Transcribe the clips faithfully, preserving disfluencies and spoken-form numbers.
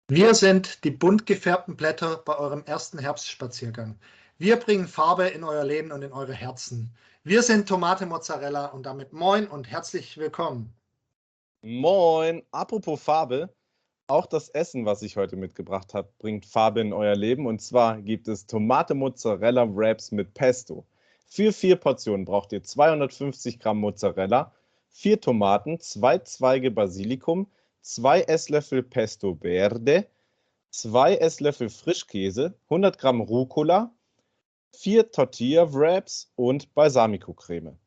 Wir sind die bunt gefärbten Blätter bei eurem ersten Herbstspaziergang. Wir bringen Farbe in euer Leben und in eure Herzen. Wir sind Tomate Mozzarella und damit moin und herzlich willkommen. Moin, apropos Farbe, auch das Essen, was ich heute mitgebracht habe, bringt Farbe in euer Leben. Und zwar gibt es Tomate Mozzarella Wraps mit Pesto. Für vier Portionen braucht ihr zweihundertfünfzig Gramm Mozzarella, vier Tomaten, zwei Zweige Basilikum, zwei Esslöffel Pesto Verde, zwei Esslöffel Frischkäse, hundert Gramm Rucola, vier Tortilla Wraps und Balsamico-Creme.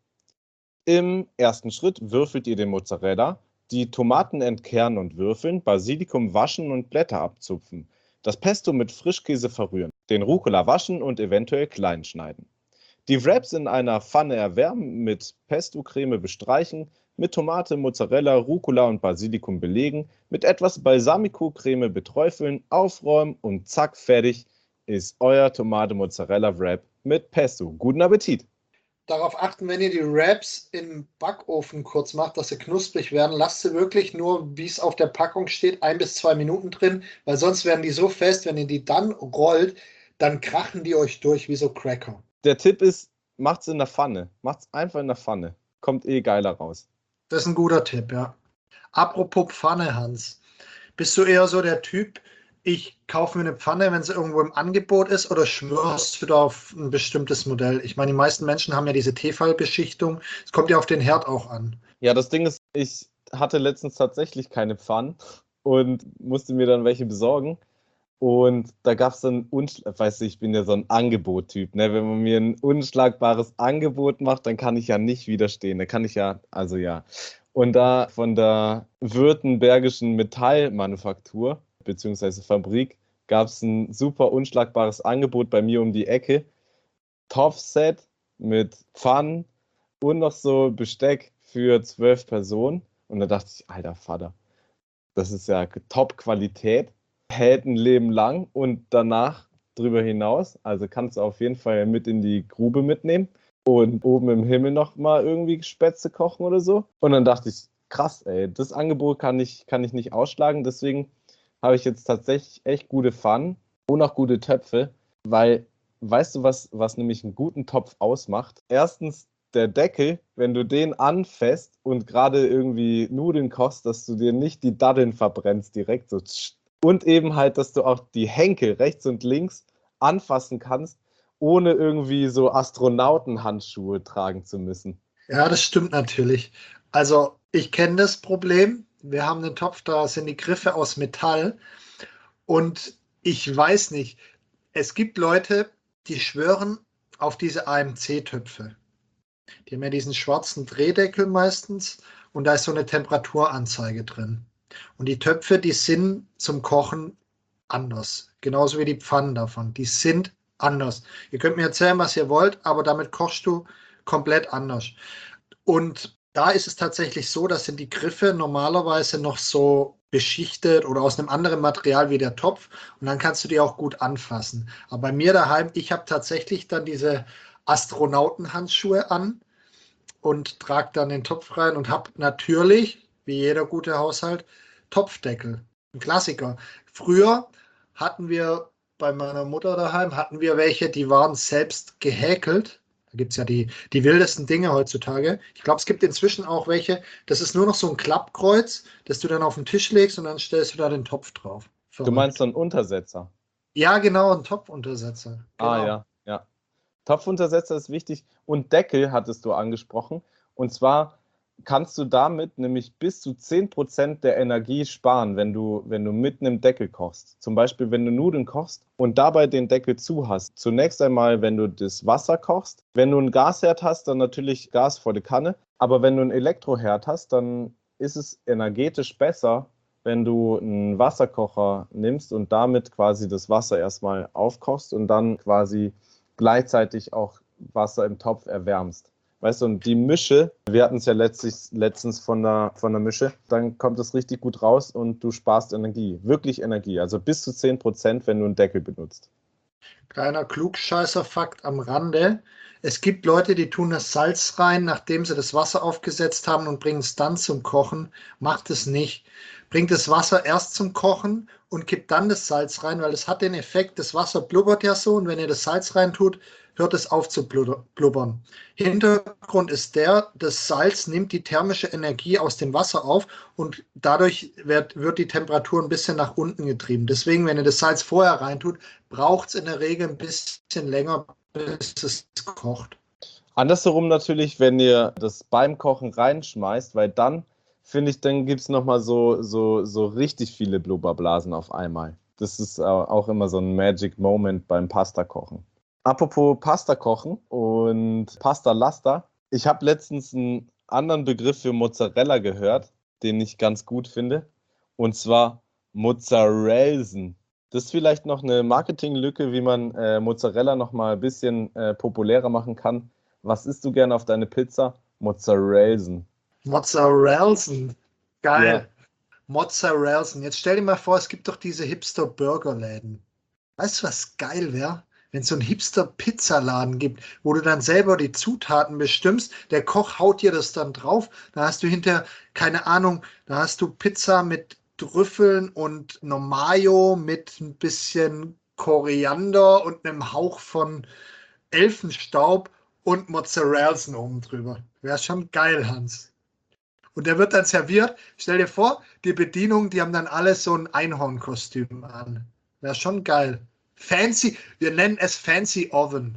Im ersten Schritt würfelt ihr den Mozzarella, die Tomaten entkernen und würfeln, Basilikum waschen und Blätter abzupfen, das Pesto mit Frischkäse verrühren, den Rucola waschen und eventuell klein schneiden. Die Wraps in einer Pfanne erwärmen, mit Pesto-Creme bestreichen, mit Tomate, Mozzarella, Rucola und Basilikum belegen, mit etwas Balsamico-Creme beträufeln, aufräumen und zack, fertig ist euer Tomate-Mozzarella-Wrap mit Pesto. Guten Appetit! Darauf achten, wenn ihr die Wraps im Backofen kurz macht, dass sie knusprig werden. Lasst sie wirklich nur, wie es auf der Packung steht, ein bis zwei Minuten drin, weil sonst werden die so fest, wenn ihr die dann rollt, dann krachen die euch durch wie so Cracker. Der Tipp ist, macht's in der Pfanne. Macht's einfach in der Pfanne. Kommt eh geiler raus. Das ist ein guter Tipp, ja. Apropos Pfanne, Hans. Bist du eher so der Typ, ich kaufe mir eine Pfanne, wenn sie irgendwo im Angebot ist, oder schwörst du da auf ein bestimmtes Modell? Ich meine, die meisten Menschen haben ja diese Tefal-Beschichtung. Es kommt ja auf den Herd auch an. Ja, das Ding ist, ich hatte letztens tatsächlich keine Pfannen und musste mir dann welche besorgen. Und da gab es dann, weißt du, ich bin ja so ein Angebot-Typ, ne? Wenn man mir ein unschlagbares Angebot macht, dann kann ich ja nicht widerstehen. Da kann ich ja, also ja. Und da von der Württembergischen Metallmanufaktur beziehungsweise Fabrik gab es ein super unschlagbares Angebot bei mir um die Ecke. Topfset mit Pfannen und noch so Besteck für zwölf Personen. Und da dachte ich, alter Vater, das ist ja Top-Qualität, hält ein Leben lang und danach drüber hinaus. Also kannst du auf jeden Fall mit in die Grube mitnehmen und oben im Himmel noch mal irgendwie Spätzle kochen oder so. Und dann dachte ich, krass, ey, das Angebot kann ich, kann ich nicht ausschlagen. Deswegen habe ich jetzt tatsächlich echt gute Pfannen und auch gute Töpfe, weil, weißt du, was, was nämlich einen guten Topf ausmacht? Erstens der Deckel, wenn du den anfasst und gerade irgendwie Nudeln kochst, dass du dir nicht die Daddeln verbrennst direkt so. Und eben halt, dass du auch die Henkel rechts und links anfassen kannst, ohne irgendwie so Astronautenhandschuhe tragen zu müssen. Ja, das stimmt natürlich. Also, ich kenne das Problem. Wir haben einen Topf, da sind die Griffe aus Metall. Und ich weiß nicht, es gibt Leute, die schwören auf diese A M C-Töpfe. Die haben ja diesen schwarzen Drehdeckel meistens und da ist so eine Temperaturanzeige drin. Und die Töpfe, die sind zum Kochen anders. Genauso wie die Pfannen davon. Die sind anders. Ihr könnt mir erzählen, was ihr wollt, aber damit kochst du komplett anders. Und da ist es tatsächlich so, dass sind die Griffe normalerweise noch so beschichtet oder aus einem anderen Material wie der Topf und dann kannst du die auch gut anfassen. Aber bei mir daheim, ich habe tatsächlich dann diese Astronautenhandschuhe an und trage dann den Topf rein und habe natürlich, wie jeder gute Haushalt, Topfdeckel. Ein Klassiker. Früher hatten wir bei meiner Mutter daheim, hatten wir welche, die waren selbst gehäkelt. Da gibt es ja die, die wildesten Dinge heutzutage. Ich glaube, es gibt inzwischen auch welche, das ist nur noch so ein Klappkreuz, das du dann auf den Tisch legst und dann stellst du da den Topf drauf. Du meinst Verrückt. so einen Untersetzer? Ja, genau, ein Topfuntersetzer. Ah Genau. ja, ja. Topfuntersetzer ist wichtig und Deckel hattest du angesprochen. Und zwar kannst du damit nämlich bis zu zehn Prozent der Energie sparen, wenn du, wenn du mit einem Deckel kochst. Zum Beispiel, wenn du Nudeln kochst und dabei den Deckel zu hast. Zunächst einmal, wenn du das Wasser kochst. Wenn du einen Gasherd hast, dann natürlich Gas vor die Kanne. Aber wenn du einen Elektroherd hast, dann ist es energetisch besser, wenn du einen Wasserkocher nimmst und damit quasi das Wasser erstmal aufkochst und dann quasi gleichzeitig auch Wasser im Topf erwärmst. Weißt du, und die Mische, wir hatten es ja letztlich, letztens von der, von der Mische, dann kommt es richtig gut raus und du sparst Energie, wirklich Energie, also bis zu zehn Prozent, wenn du einen Deckel benutzt. Kleiner Klugscheißer-Fakt am Rande. Es gibt Leute, die tun das Salz rein, nachdem sie das Wasser aufgesetzt haben und bringen es dann zum Kochen. Macht es nicht. Bringt das Wasser erst zum Kochen und kippt dann das Salz rein, weil es hat den Effekt, das Wasser blubbert ja so und wenn ihr das Salz rein tut, hört es auf zu blubbern. Hintergrund ist der, das Salz nimmt die thermische Energie aus dem Wasser auf und dadurch wird, wird die Temperatur ein bisschen nach unten getrieben. Deswegen, wenn ihr das Salz vorher reintut, braucht es in der Regel ein bisschen länger, bis es kocht. Andersherum natürlich, wenn ihr das beim Kochen reinschmeißt, weil dann, finde ich, dann gibt es nochmal so, so, so richtig viele Blubberblasen auf einmal. Das ist auch immer so ein Magic Moment beim Pasta-Kochen. Apropos Pasta kochen und Pasta Laster. Ich habe letztens einen anderen Begriff für Mozzarella gehört, den ich ganz gut finde. Und zwar Mozzarellsen. Das ist vielleicht noch eine Marketinglücke, wie man äh, Mozzarella noch mal ein bisschen äh, populärer machen kann. Was isst du gerne auf deine Pizza? Mozzarellsen. Mozzarellsen. Geil. Ja. Mozzarellsen. Jetzt stell dir mal vor, es gibt doch diese Hipster-Burgerläden. Weißt du, was geil wäre? Wenn es so einen Hipster-Pizzaladen gibt, wo du dann selber die Zutaten bestimmst, der Koch haut dir das dann drauf, da hast du hinterher, keine Ahnung, da hast du Pizza mit Trüffeln und einer Mayo mit ein bisschen Koriander und einem Hauch von Elfenstaub und Mozzarellsen oben drüber. Wäre schon geil, Hans. Und der wird dann serviert. Stell dir vor, die Bedienung, die haben dann alle so ein Einhornkostüm an. Wäre schon geil. Fancy, wir nennen es Fancy Oven.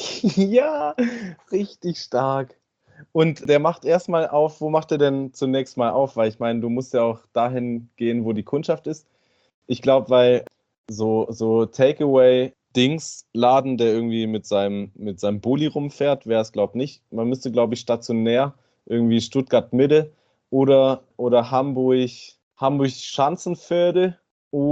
Ja, richtig stark. Und der macht erstmal auf, wo macht er denn zunächst mal auf? Weil ich meine, du musst ja auch dahin gehen, wo die Kundschaft ist. Ich glaube, weil so, so Takeaway-Dings-Laden, der irgendwie mit seinem, mit seinem Bulli rumfährt, wäre es, glaube ich, nicht. Man müsste, glaube ich, stationär irgendwie Stuttgart-Mitte oder, oder Hamburg, Hamburg-Schanzenviertel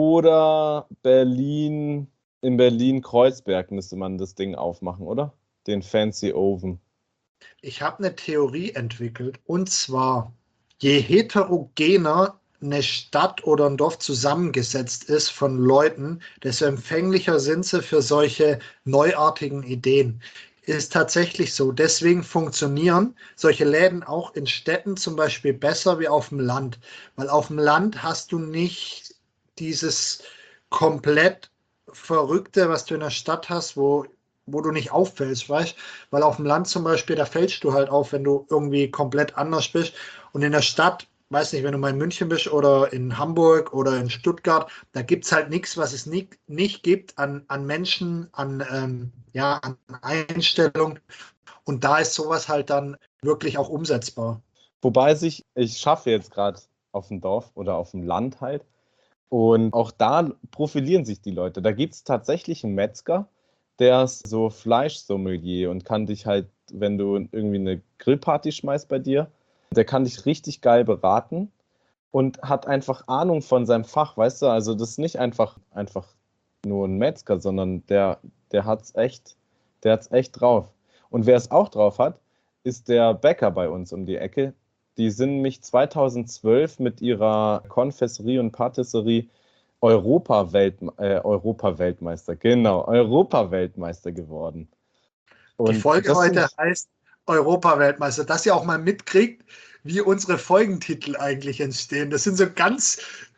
oder Berlin, in Berlin-Kreuzberg müsste man das Ding aufmachen, oder? Den Fancy Oven. Ich habe eine Theorie entwickelt und zwar, je heterogener eine Stadt oder ein Dorf zusammengesetzt ist von Leuten, desto empfänglicher sind sie für solche neuartigen Ideen. Ist tatsächlich so. Deswegen funktionieren solche Läden auch in Städten zum Beispiel besser wie auf dem Land. Weil auf dem Land hast du nicht dieses komplett Verrückte, was du in der Stadt hast, wo, wo du nicht auffällst, weißt? Weil auf dem Land zum Beispiel, da fällst du halt auf, wenn du irgendwie komplett anders bist. Und in der Stadt, weiß nicht, wenn du mal in München bist oder in Hamburg oder in Stuttgart, da gibt es halt nichts, was es nicht, nicht gibt an, an Menschen, an, ähm, ja, an Einstellung. Und da ist sowas halt dann wirklich auch umsetzbar. Wobei sich, ich schaffe jetzt gerade auf dem Dorf oder auf dem Land halt. Und auch da profilieren sich die Leute. Da gibt es tatsächlich einen Metzger, der ist so Fleischsommelier und kann dich halt, wenn du irgendwie eine Grillparty schmeißt bei dir, der kann dich richtig geil beraten und hat einfach Ahnung von seinem Fach, weißt du? Also das ist nicht einfach, einfach nur ein Metzger, sondern der, der hat's echt, der hat's echt drauf. Und wer es auch drauf hat, ist der Bäcker bei uns um die Ecke. Die sind nämlich zweitausendzwölf mit ihrer Konfesserie und Patisserie Europa-Welt, äh, Europa-Weltmeister, genau, Europa-Weltmeister geworden. Die Und Folge das heute sind, heißt Europaweltmeister, dass ihr auch mal mitkriegt, wie unsere Folgentitel eigentlich entstehen. Das sind so ganz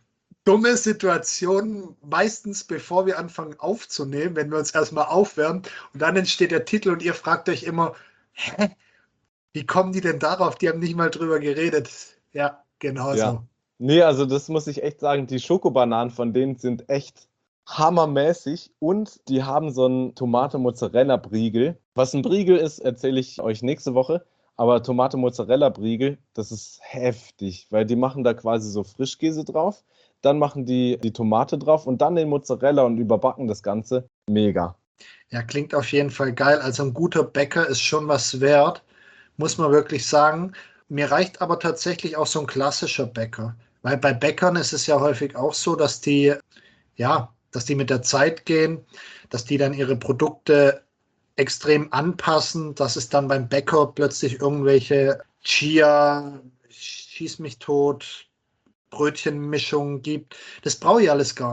dumme Situationen, meistens bevor wir anfangen aufzunehmen, wenn wir uns erstmal aufwärmen und dann entsteht der Titel und ihr fragt euch immer, hä, wie kommen die denn darauf? Die haben nicht mal drüber geredet. Ja, genau ja. so. Nee, also das muss ich echt sagen, die Schokobananen von denen sind echt hammermäßig und die haben so einen Tomate-Mozzarella-Briegel. Was ein Briegel ist, erzähle ich euch nächste Woche, aber Tomate-Mozzarella-Briegel, das ist heftig, weil die machen da quasi so Frischkäse drauf, dann machen die die Tomate drauf und dann den Mozzarella und überbacken das Ganze. Mega. Ja, klingt auf jeden Fall geil. Also ein guter Bäcker ist schon was wert, muss man wirklich sagen. Mir reicht aber tatsächlich auch so ein klassischer Bäcker. Weil bei Bäckern ist es ja häufig auch so, dass die, ja, dass die mit der Zeit gehen, dass die dann ihre Produkte extrem anpassen, dass es dann beim Bäcker plötzlich irgendwelche Chia, schieß mich tot, Brötchenmischungen gibt. Das brauche ich alles gar nicht.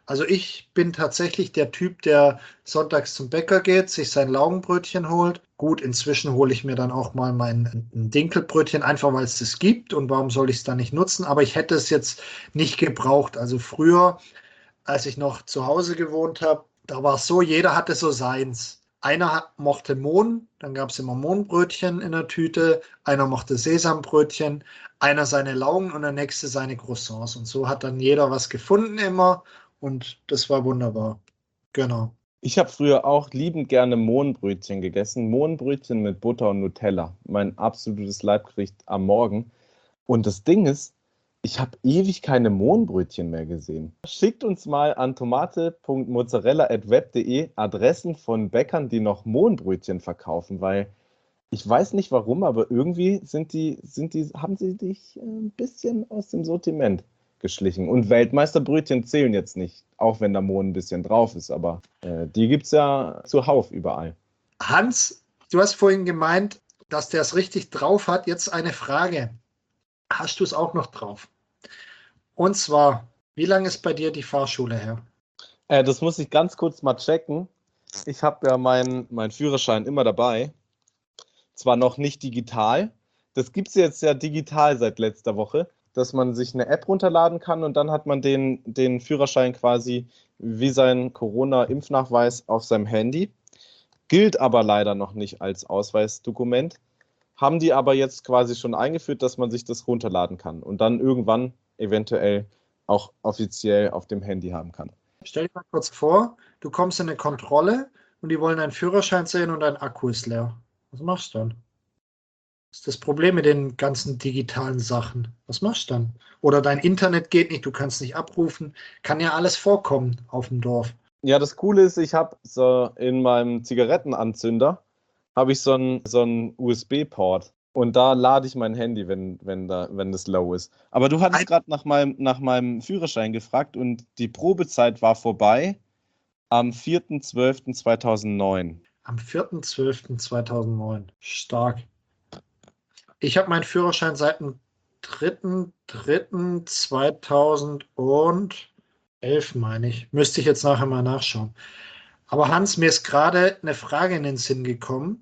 Also ich bin tatsächlich der Typ, der sonntags zum Bäcker geht, sich sein Laugenbrötchen holt. Gut, inzwischen hole ich mir dann auch mal mein ein Dinkelbrötchen, einfach weil es das gibt und warum soll ich es dann nicht nutzen? Aber ich hätte es jetzt nicht gebraucht. Also früher, als ich noch zu Hause gewohnt habe, da war es so, jeder hatte so seins. Einer hat, mochte Mohn, dann gab es immer Mohnbrötchen in der Tüte, einer mochte Sesambrötchen, einer seine Laugen und der nächste seine Croissants. Und so hat dann jeder was gefunden immer und das war wunderbar. Genau. Ich habe früher auch liebend gerne Mohnbrötchen gegessen. Mohnbrötchen mit Butter und Nutella. Mein absolutes Leibgericht am Morgen. Und das Ding ist, ich habe ewig keine Mohnbrötchen mehr gesehen. Schickt uns mal an tomate punkt mozzarella at web punkt de Adressen von Bäckern, die noch Mohnbrötchen verkaufen, weil ich weiß nicht warum, aber irgendwie sind die, sind die, haben sie dich ein bisschen aus dem Sortiment geschlichen. Und Weltmeisterbrötchen zählen jetzt nicht, auch wenn da Mohn ein bisschen drauf ist, aber äh, die gibt es ja zuhauf überall. Hans, du hast vorhin gemeint, dass der es richtig drauf hat. Jetzt eine Frage. Hast du es auch noch drauf? Und zwar, wie lange ist bei dir die Fahrschule her? Äh, das muss ich ganz kurz mal checken. Ich habe ja meinen mein Führerschein immer dabei. Zwar noch nicht digital. Das gibt es jetzt ja digital seit letzter Woche, dass man sich eine App runterladen kann und dann hat man den, den Führerschein quasi wie sein Corona-Impfnachweis auf seinem Handy. Gilt aber leider noch nicht als Ausweisdokument. Haben die aber jetzt quasi schon eingeführt, dass man sich das runterladen kann und dann irgendwann eventuell auch offiziell auf dem Handy haben kann. Stell dir mal kurz vor, du kommst in eine Kontrolle und die wollen deinen Führerschein sehen und dein Akku ist leer. Was machst du dann? Das ist das Problem mit den ganzen digitalen Sachen. Was machst du dann? Oder dein Internet geht nicht, du kannst nicht abrufen. Kann ja alles vorkommen auf dem Dorf. Ja, das Coole ist, ich habe so in meinem Zigarettenanzünder habe ich so einen so einen U S B-Port und da lade ich mein Handy, wenn, wenn, da, wenn das low ist. Aber du hattest gerade nach meinem, nach meinem Führerschein gefragt und die Probezeit war vorbei am vierter zwölfter zweitausendneun. Am vierter zwölfter zweitausendneun. Stark. Ich habe meinen Führerschein seit dem dritten dritten zweitausendelf, meine ich. Müsste ich jetzt nachher mal nachschauen. Aber Hans, mir ist gerade eine Frage in den Sinn gekommen.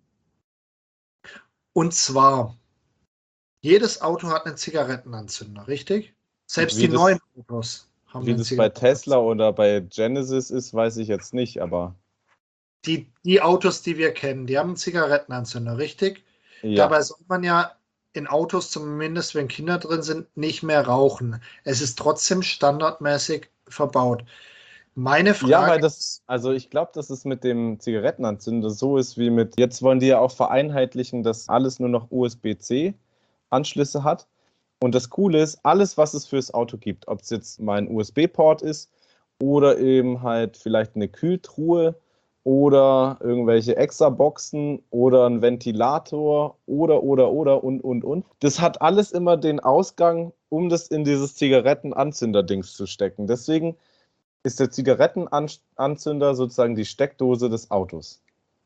Und zwar, jedes Auto hat einen Zigarettenanzünder, richtig? Selbst Wie die das, neuen Autos haben wie einen das bei Zigarettenanzünder. Tesla oder bei Genesis ist, weiß ich jetzt nicht, aber Die, die Autos, die wir kennen, die haben einen Zigarettenanzünder, richtig? ja. Dabei soll man ja in Autos, zumindest wenn Kinder drin sind, nicht mehr rauchen. Es ist trotzdem standardmäßig verbaut. Meine Ja, weil Frage das, ist, also ich glaube, dass es mit dem Zigarettenanzünder so ist wie mit, jetzt wollen die ja auch vereinheitlichen, dass alles nur noch U S B C-Anschlüsse hat. Und das Coole ist, alles, was es fürs Auto gibt, ob es jetzt mein U S B-Port ist oder eben halt vielleicht eine Kühltruhe oder irgendwelche Extra-Boxen oder ein Ventilator oder, oder, oder und, und, und. Das hat alles immer den Ausgang, um das in dieses Zigarettenanzünder-Dings zu stecken. Deswegen ist der Zigarettenanzünder sozusagen die Steckdose des Autos.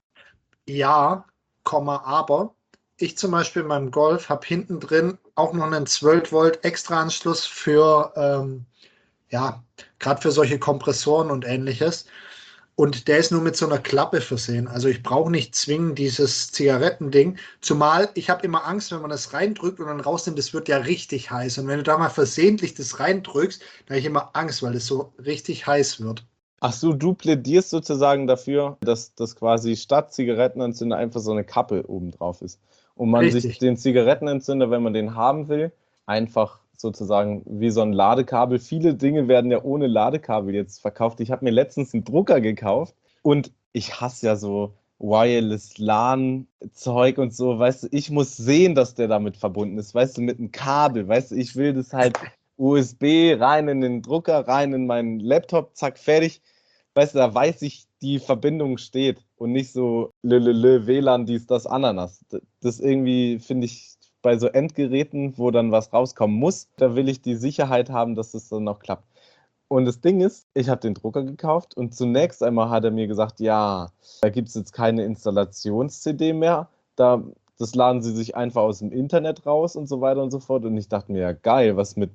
ja, Komma, aber ich zum Beispiel in meinem Golf habe hinten drin auch noch einen zwölf Volt Extraanschluss für, ähm, ja, gerade für solche Kompressoren und ähnliches. Und der ist nur mit so einer Klappe versehen. Also ich brauche nicht zwingend dieses Zigarettending. Zumal ich habe immer Angst, wenn man das reindrückt und dann rausnimmt, das wird ja richtig heiß. Und wenn du da mal versehentlich das reindrückst, dann habe ich immer Angst, weil es so richtig heiß wird. Ach so, du plädierst sozusagen dafür, dass das quasi statt Zigarettenanzünder einfach so eine Kappe oben drauf ist. Und man sich Richtig. den Zigarettenanzünder, wenn man den haben will, einfach sozusagen wie so ein Ladekabel. Viele Dinge werden ja ohne Ladekabel jetzt verkauft. Ich habe mir letztens einen Drucker gekauft und ich hasse ja so Wireless LAN-Zeug und so, weißt du, ich muss sehen, dass der damit verbunden ist, weißt du, mit einem Kabel, weißt du, ich will das halt U S B rein in den Drucker, rein in meinen Laptop, zack, fertig. Weißt du, da weiß ich, die Verbindung steht und nicht so lölölö, W L A N, dies, das, Ananas. Das irgendwie finde ich bei so Endgeräten, wo dann was rauskommen muss, da will ich die Sicherheit haben, dass das dann noch klappt. Und das Ding ist, ich habe den Drucker gekauft und zunächst einmal hat er mir gesagt, ja, da gibt es jetzt keine Installations-C D mehr, da, das laden sie sich einfach aus dem Internet raus und so weiter und so fort. Und ich dachte mir, ja geil, was mit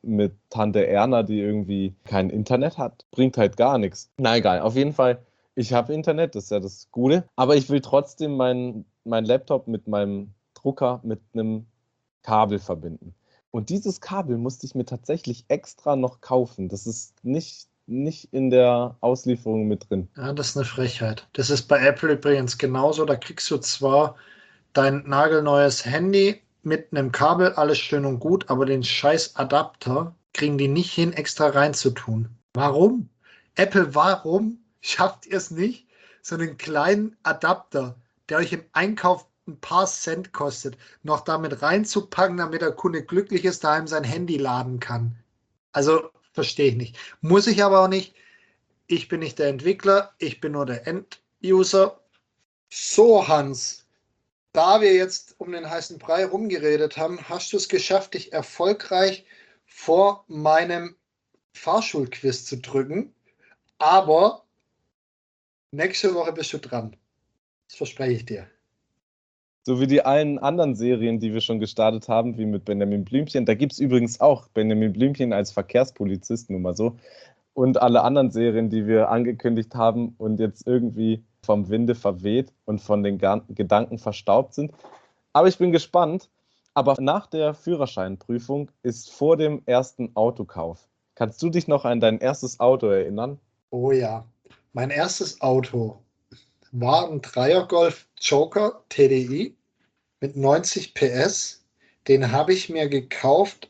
mit Tante Erna, die irgendwie kein Internet hat. Bringt halt gar nichts. Na egal, auf jeden Fall, ich habe Internet, das ist ja das Gute. Aber ich will trotzdem meinen mein Laptop mit meinem Drucker mit einem Kabel verbinden. Und dieses Kabel musste ich mir tatsächlich extra noch kaufen. Das ist nicht, nicht in der Auslieferung mit drin. Ja, das ist eine Frechheit. Das ist bei Apple übrigens genauso. Da kriegst du zwar dein nagelneues Handy mit einem Kabel, alles schön und gut, aber den scheiß Adapter kriegen die nicht hin, extra reinzutun. Warum? Apple, warum schafft ihr es nicht, so einen kleinen Adapter, der euch im Einkauf ein paar Cent kostet, noch damit reinzupacken, damit der Kunde glücklich ist, daheim sein Handy laden kann? Also verstehe ich nicht. Muss ich aber auch nicht. Ich bin nicht der Entwickler, ich bin nur der End-User. So, Hans, da wir jetzt um den heißen Brei rumgeredet haben, hast du es geschafft, dich erfolgreich vor meinem Fahrschulquiz zu drücken. Aber nächste Woche bist du dran. Das verspreche ich dir. So wie die allen anderen Serien, die wir schon gestartet haben, wie mit Benjamin Blümchen. Da gibt es übrigens auch Benjamin Blümchen als Verkehrspolizist, nur mal so. Und alle anderen Serien, die wir angekündigt haben und jetzt irgendwie vom Winde verweht und von den Gedanken verstaubt sind. Aber ich bin gespannt. Aber nach der Führerscheinprüfung ist vor dem ersten Autokauf. Kannst du dich noch an dein erstes Auto erinnern? Oh ja, mein erstes Auto war ein Dreier-Golf Joker T D I mit neunzig P S. Den habe ich mir gekauft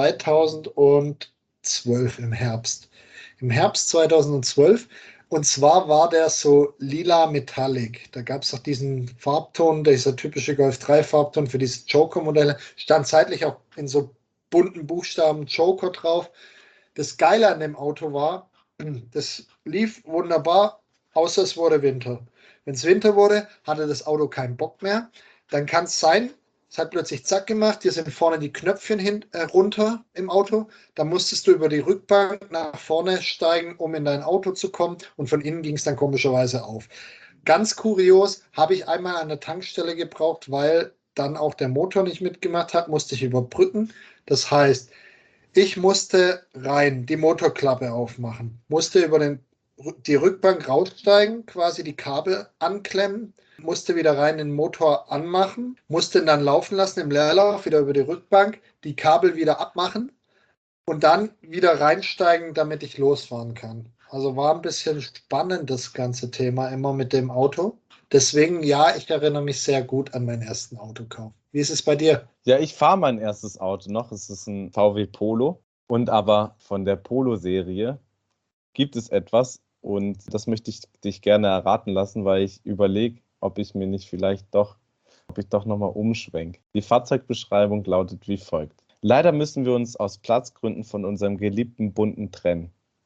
zweitausendzwölf im Herbst. Im Herbst zweitausendzwölf. Und zwar war der so lila Metallic. Da gab es auch diesen Farbton, dieser typische Golf drei Farbton für diese Joker-Modelle. Stand zeitlich auch in so bunten Buchstaben Joker drauf. Das Geile an dem Auto war, das lief wunderbar, außer es wurde Winter. Wenn es Winter wurde, hatte das Auto keinen Bock mehr. Dann kann es sein, es hat plötzlich zack gemacht, hier sind vorne die Knöpfchen hin, äh, runter im Auto. Da musstest du über die Rückbank nach vorne steigen, um in dein Auto zu kommen. Und von innen ging es dann komischerweise auf. Ganz kurios, habe ich einmal an der Tankstelle gebraucht, weil dann auch der Motor nicht mitgemacht hat, musste ich überbrücken. Das heißt, ich musste rein, die Motorklappe aufmachen, musste über den, die Rückbank raussteigen, quasi die Kabel anklemmen, musste wieder rein den Motor anmachen, musste ihn dann laufen lassen im Leerlauf, wieder über die Rückbank, die Kabel wieder abmachen und dann wieder reinsteigen, damit ich losfahren kann. Also war ein bisschen spannend das ganze Thema immer mit dem Auto. Deswegen, ja, ich erinnere mich sehr gut an meinen ersten Autokauf. Wie ist es bei dir? Ja, ich fahre mein erstes Auto noch. Es ist ein V W Polo. Und aber von der Polo-Serie gibt es etwas. Und das möchte ich dich gerne erraten lassen, weil ich überlege, ob ich mir nicht vielleicht doch, ob ich doch nochmal umschwenke. Die Fahrzeugbeschreibung lautet wie folgt. Leider müssen wir uns aus Platzgründen von unserem geliebten Bunten trennen.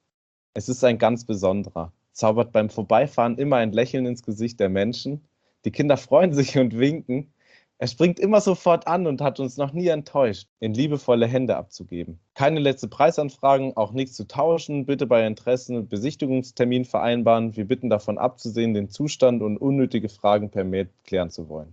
Es ist ein ganz besonderer, zaubert beim Vorbeifahren immer ein Lächeln ins Gesicht der Menschen. Die Kinder freuen sich und winken. Er springt immer sofort an und hat uns noch nie enttäuscht, in liebevolle Hände abzugeben. Keine letzte Preisanfragen, auch nichts zu tauschen. Bitte bei Interessen und Besichtigungstermin vereinbaren. Wir bitten davon abzusehen, den Zustand und unnötige Fragen per Mail klären zu wollen.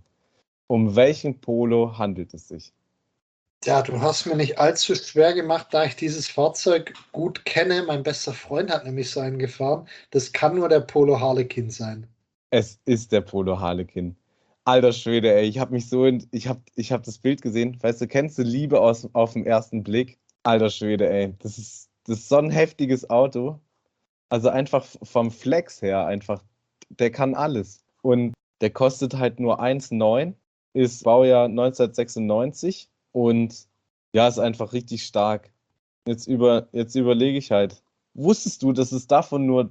Um welchen Polo handelt es sich? Ja, du hast mir nicht allzu schwer gemacht, da ich dieses Fahrzeug gut kenne. Mein bester Freund hat nämlich so einen gefahren. Das kann nur der Polo Harlequin sein. Es ist der Polo Harlequin. Alter Schwede, ey, ich habe mich so, in, ich habe ich hab das Bild gesehen. Weißt du, kennst du Liebe aus, auf den ersten Blick? Alter Schwede, ey, das ist, das ist so ein heftiges Auto. Also einfach vom Flex her, einfach, der kann alles. Und der kostet halt nur eins Komma neun, ist Baujahr neunzehnhundertsechsundneunzig und ja, ist einfach richtig stark. Jetzt, über, jetzt überlege ich halt, wusstest du, dass es davon nur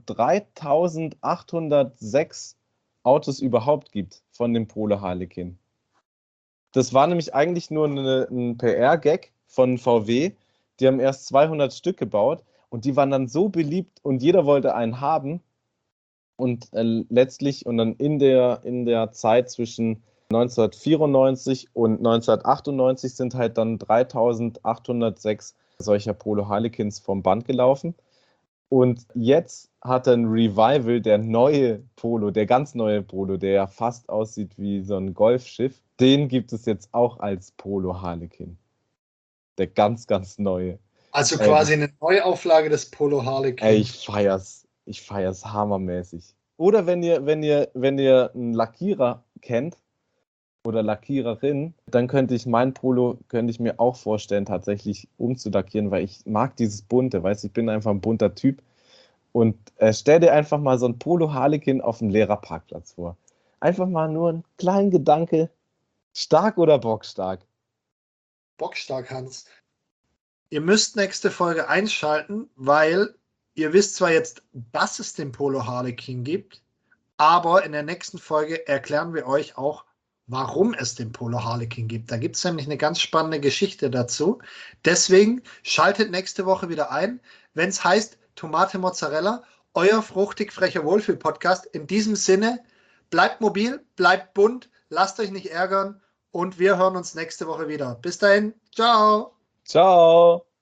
dreitausendachthundertsechs Autos überhaupt gibt von dem Polo Harlequin? Das war nämlich eigentlich nur eine, ein P R-Gag von V W. Die haben erst zweihundert Stück gebaut und die waren dann so beliebt und jeder wollte einen haben. Und äh, letztlich und dann in der, in der Zeit zwischen neunzehnhundertvierundneunzig und neunzehnhundertachtundneunzig sind halt dann dreitausendachthundertsechs solcher Polo Harlequins vom Band gelaufen. Und jetzt hat er ein Revival, der neue Polo, der ganz neue Polo, der ja fast aussieht wie so ein Golfschiff. Den gibt es jetzt auch als Polo Harlequin. Der ganz, ganz neue. Also Ey, quasi das, eine Neuauflage des Polo Harlequin. ey, ich feier's. Ich feier's hammermäßig. Oder wenn ihr, wenn ihr, wenn ihr einen Lackierer kennt oder Lackiererin, dann könnte ich mein Polo, könnte ich mir auch vorstellen, tatsächlich umzulackieren, weil ich mag dieses Bunte, weißt du, ich bin einfach ein bunter Typ. Und äh, stell dir einfach mal so ein Polo Harlequin auf dem Lehrerparkplatz vor. Einfach mal nur einen kleinen Gedanke, stark oder bockstark? Bockstark, Hans. Ihr müsst nächste Folge einschalten, weil ihr wisst zwar jetzt, dass es den Polo Harlequin gibt, aber in der nächsten Folge erklären wir euch auch, warum es den Polo Harlequin gibt. Da gibt es nämlich eine ganz spannende Geschichte dazu. Deswegen schaltet nächste Woche wieder ein, wenn es heißt Tomate Mozzarella, euer fruchtig frecher Wohlfühl-Podcast. In diesem Sinne, bleibt mobil, bleibt bunt, lasst euch nicht ärgern und wir hören uns nächste Woche wieder. Bis dahin, ciao! Ciao!